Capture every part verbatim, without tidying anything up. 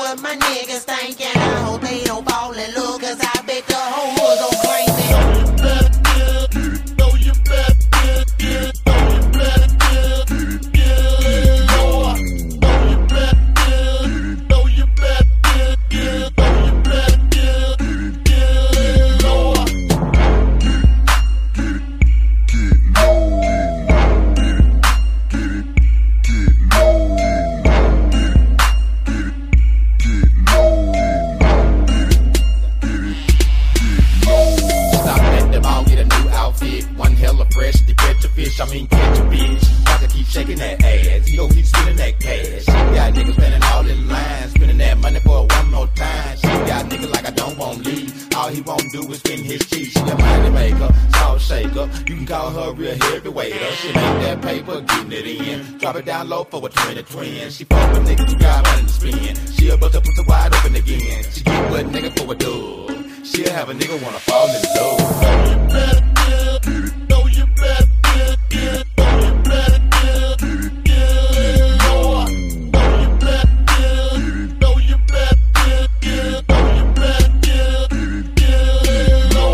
what my niggas thinking. I hope they don't fall in love, cause I bet the whole hood gon' claim it. I mean, catch a bitch. I can keep shaking that ass. He gon' keep spinning that cash. She got niggas spending all in line, spending that money for one more time. She got niggas like I don't want leave. All he won't do is spin his cheeks. She a money maker, salt shaker. You can call her a real heavyweight. She make that paper, getting it in. Drop it down low for a twenty twin. She fuck with niggas who got money to spin. She'll bust her pussy wide open again. She get what nigga for a dub. She'll have a nigga wanna fall in love. Know you better get it. Know you better get it. Get it. Know you better get it. Know you better get it. Know you better get it. Get it. Know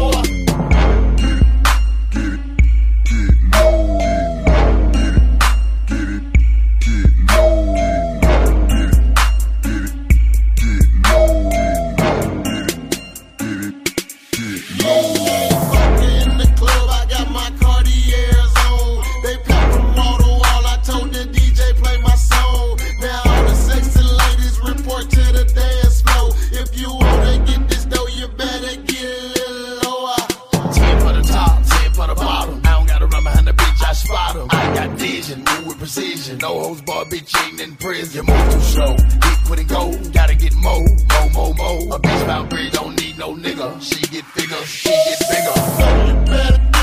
precision. No hoes bar, bitch ain't in prison. You move too slow, get quit and go. Gotta get more, more, more, more. A bitch about bridge don't need no nigga. She get bigger, she get bigger. Know you better